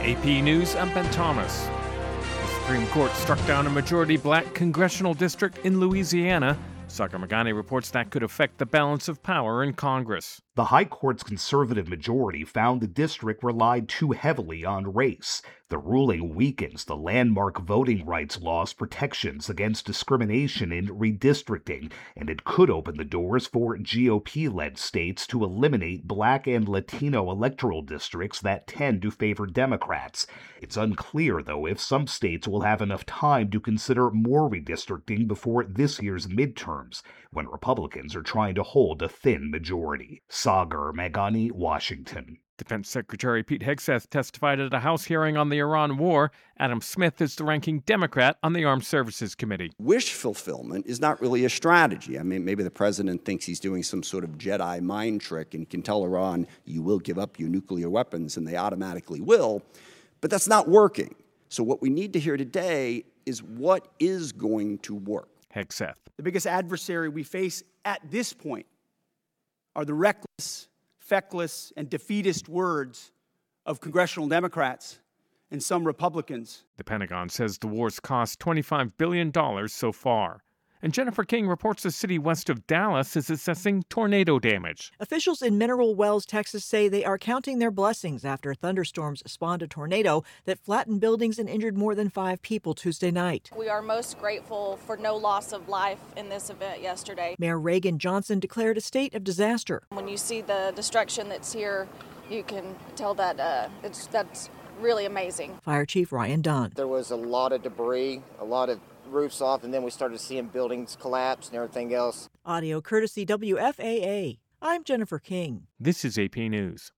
AP News, I'm Ben Thomas. The Supreme Court struck down a majority-black congressional district in Louisiana. Sagar Meghani reports that could affect the balance of power in Congress. The High Court's conservative majority found the district relied too heavily on race. The ruling weakens the landmark voting rights law's protections against discrimination in redistricting, and it could open the doors for GOP-led states to eliminate Black and Latino electoral districts that tend to favor Democrats. It's unclear, though, if some states will have enough time to consider more redistricting before this year's midterms, when Republicans are trying to hold a thin majority. Sagar Meghani, Washington. Defense Secretary Pete Hegseth testified at a House hearing on the Iran war. Adam Smith is the ranking Democrat on the Armed Services Committee. Wish fulfillment is not really a strategy. I mean, maybe the president thinks he's doing some sort of Jedi mind trick and can tell Iran, you will give up your nuclear weapons, and they automatically will. But that's not working. So what we need to hear today is what is going to work. Hegseth. The biggest adversary we face at this point are the reckless, feckless, and defeatist words of congressional Democrats and some Republicans. The Pentagon says the war's cost $25 billion so far. And Jennifer King reports a city west of Dallas is assessing tornado damage. Officials in Mineral Wells, Texas say they are counting their blessings after thunderstorms spawned a tornado that flattened buildings and injured more than 5 people Tuesday night. We are most grateful for no loss of life in this event yesterday. Mayor Reagan Johnson declared a state of disaster. When you see the destruction that's here, you can tell that that's really amazing. Fire Chief Ryan Dunn. There was a lot of debris, a lot of roofs off, and then we started seeing buildings collapse and everything else. Audio courtesy WFAA. I'm Jennifer King. This is AP News.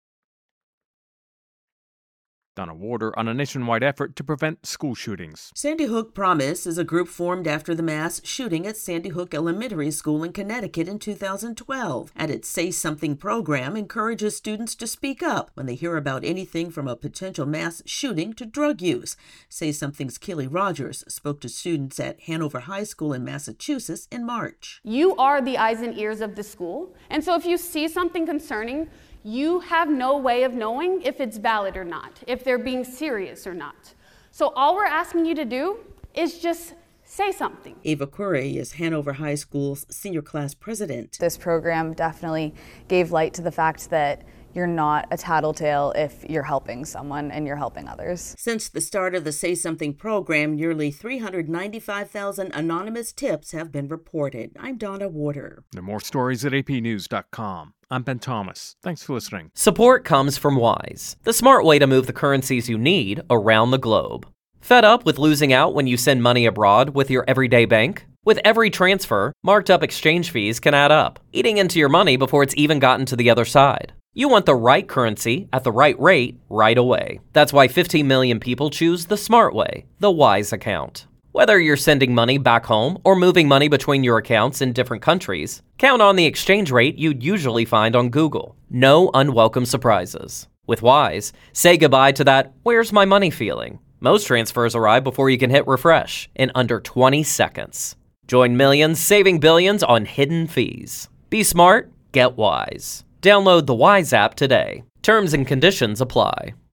Donna Warder on a nationwide effort to prevent school shootings. Sandy Hook Promise is a group formed after the mass shooting at Sandy Hook Elementary School in Connecticut in 2012. And its Say Something program encourages students to speak up when they hear about anything from a potential mass shooting to drug use. Say Something's Keely Rogers spoke to students at Hanover High School in Massachusetts in March. You are the eyes and ears of the school. And so if you see something concerning, you have no way of knowing if it's valid or not, if they're being serious or not. So all we're asking you to do is just say something. Ava Curry is Hanover High School's senior class president. This program definitely gave light to the fact that you're not a tattletale if you're helping someone and you're helping others. Since the start of the Say Something program, nearly 395,000 anonymous tips have been reported. I'm Donna Warder. There are more stories at apnews.com. I'm Ben Thomas. Thanks for listening. Support comes from Wise, the smart way to move the currencies you need around the globe. Fed up with losing out when you send money abroad with your everyday bank? With every transfer, marked up exchange fees can add up, eating into your money before it's even gotten to the other side. You want the right currency at the right rate right away. That's why 15 million people choose the smart way, the Wise account. Whether you're sending money back home or moving money between your accounts in different countries, count on the exchange rate you'd usually find on Google. No unwelcome surprises. With Wise, say goodbye to that "where's my money" feeling. Most transfers arrive before you can hit refresh in under 20 seconds. Join millions saving billions on hidden fees. Be smart, get Wise. Download the Wise app today. Terms and conditions apply.